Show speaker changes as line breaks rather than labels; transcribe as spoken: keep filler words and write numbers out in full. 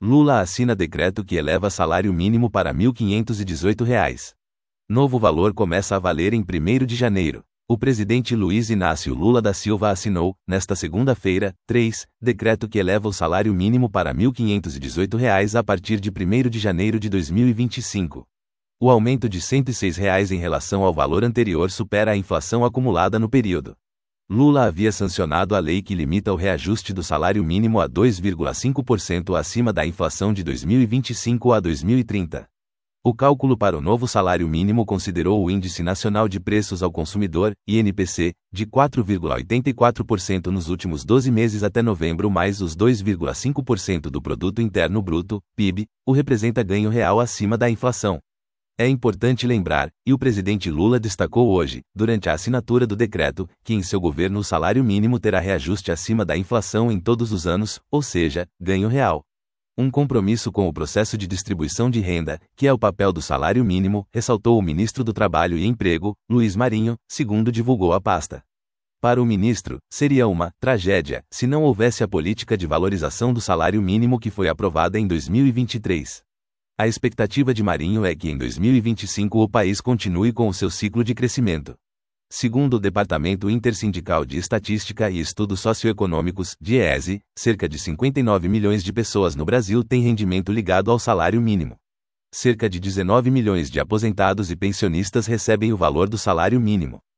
Lula assina decreto que eleva salário mínimo para mil quinhentos e dezoito reais. Novo valor começa a valer em primeiro de janeiro. O presidente Luiz Inácio Lula da Silva assinou, nesta segunda-feira, três, decreto que eleva o salário mínimo para mil quinhentos e dezoito reais a partir de primeiro de janeiro de dois mil e vinte e cinco. O aumento de cento e seis reais em relação ao valor anterior supera a inflação acumulada no período. Lula havia sancionado a lei que limita o reajuste do salário mínimo a dois vírgula cinco por cento acima da inflação de dois mil e vinte e cinco a dois mil e trinta. O cálculo para o novo salário mínimo considerou o Índice Nacional de Preços ao Consumidor, I N P C, de quatro vírgula oitenta e quatro por cento nos últimos doze meses até novembro mais os dois vírgula cinco por cento do Produto Interno Bruto, P I B, o representa ganho real acima da inflação. É importante lembrar, e o presidente Lula destacou hoje, durante a assinatura do decreto, que em seu governo o salário mínimo terá reajuste acima da inflação em todos os anos, ou seja, ganho real. Um compromisso com o processo de distribuição de renda, que é o papel do salário mínimo, ressaltou o ministro do Trabalho e Emprego, Luiz Marinho, segundo divulgou a pasta. Para o ministro, seria uma tragédia se não houvesse a política de valorização do salário mínimo que foi aprovada em dois mil e vinte e três. A expectativa de Marinho é que em dois mil e vinte e cinco o país continue com o seu ciclo de crescimento. Segundo o Departamento Intersindical de Estatística e Estudos Socioeconômicos, DIEESE, cerca de cinquenta e nove milhões de pessoas no Brasil têm rendimento ligado ao salário mínimo. Cerca de dezenove milhões de aposentados e pensionistas recebem o valor do salário mínimo.